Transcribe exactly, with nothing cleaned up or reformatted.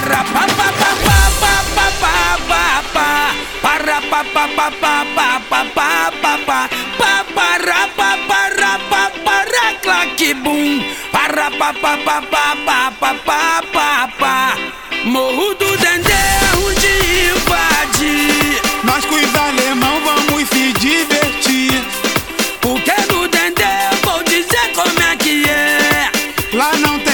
para pa pa pa pa pa pa pa pa para pa pa pa pa pa pa pa pa pa pa para pa para pa para claque bum para pa pa pa pa pa pa pa pa pa. Morro do Dendê onde invadir. Nós com os alemão vamos se divertir. Porque no Dendê eu vou dizer como é que é. Lá não